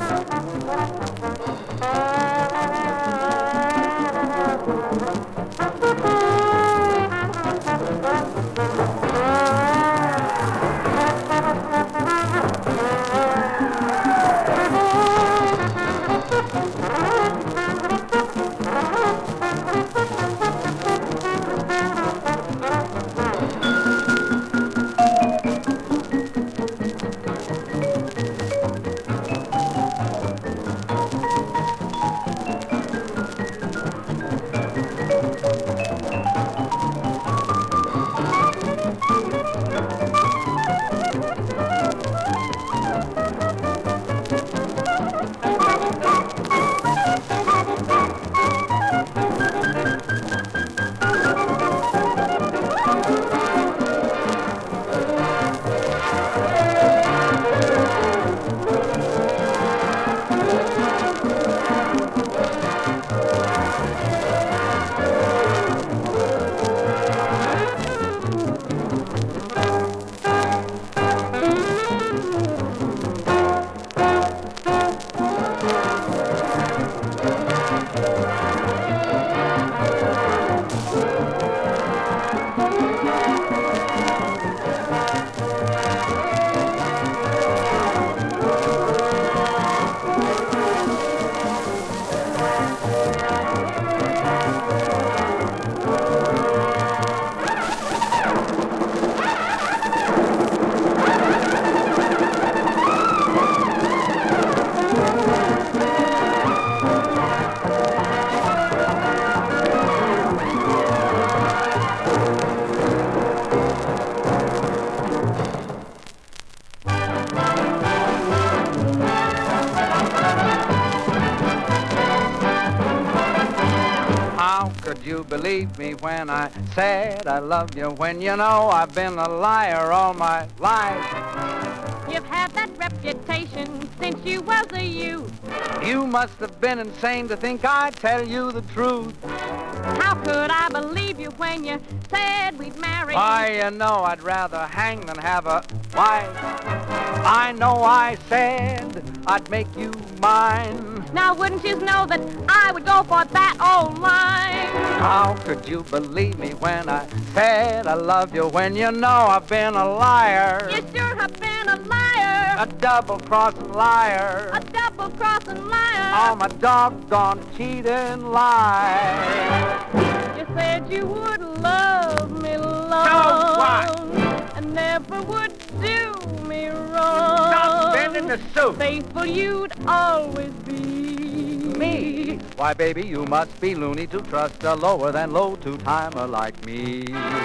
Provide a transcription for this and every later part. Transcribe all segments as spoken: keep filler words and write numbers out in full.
Could you believe me when I said I love you, when you know I've been a liar all my life? You've had that reputation since you was a youth. You must have been insane to think I'd tell you the truth. How could I believe you when you said we'd marry? Why, you know I'd rather hang than have a wife. I know I said I'd make you mine. Now wouldn't you know that I would go for that old line? How could you believe me when I said I love you, when you know I've been a liar? You sure have been a liar. A double-crossing liar. A double-crossing liar. All my doggone cheating lies. You said you would love me long. So what? And never would do me wrong. Stop bending the soup. Faithful you'd always be. Me? Why, baby, you must be loony to trust a lower than low two-timer like me.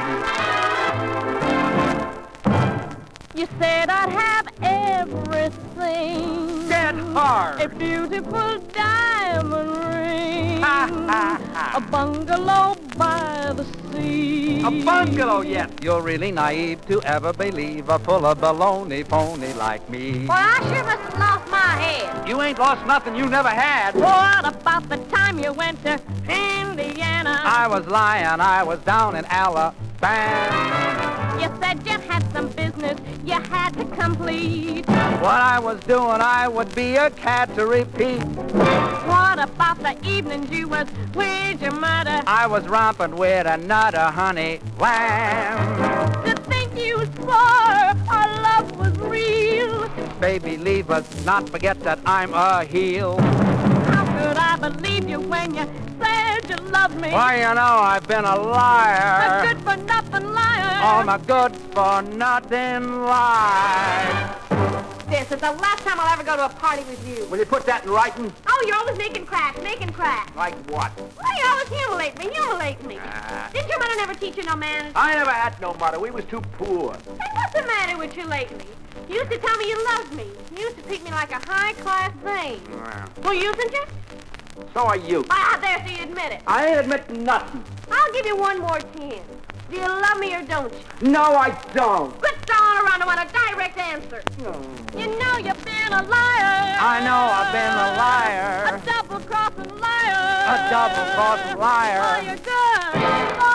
You said I'd have everything. Dead hard. A beautiful diamond ring. Ha, ha, ha. A bungalow by the sea. A bungalow, yet. You're really naive to ever believe a full of baloney phony like me. Well, I sure must have lost my head. You ain't lost nothing you never had. What about the time you went to Indiana? I was lying, I was down in Alabama. You said you had some business you had to complete. What I was doing, I would be a cat to repeat. What about the evenings you was with your mother? I was romping with another honey lamb. To think you swore our love was real. Baby, leave us, not forget that I'm a heel. How could I believe you when you said you loved me? Why, you know I've been a liar. A good-for-nothing liar. All my good-for-nothing lies. This is the last time I'll ever go to a party with you. Will you put that in writing? Oh, you're always making cracks, making cracks. Like what? Well, you always humiliate me, humiliate me. Ah. Didn't your mother never teach you no manners? I never had no mother. We was too poor. Hey, what's the matter with you lately? You used to tell me you loved me. You used to treat me like a high-class thing. Well, you isn't you? So are you. Ah, there, so you admit it. I ain't admit nothing. I'll give you one more chance. Do you love me or don't you? No, I don't. Quit stalling around. I want a direct answer. No. You know you've been a liar. I know I've been a liar. A double-crossing liar. A double-crossing liar. Oh, you're good.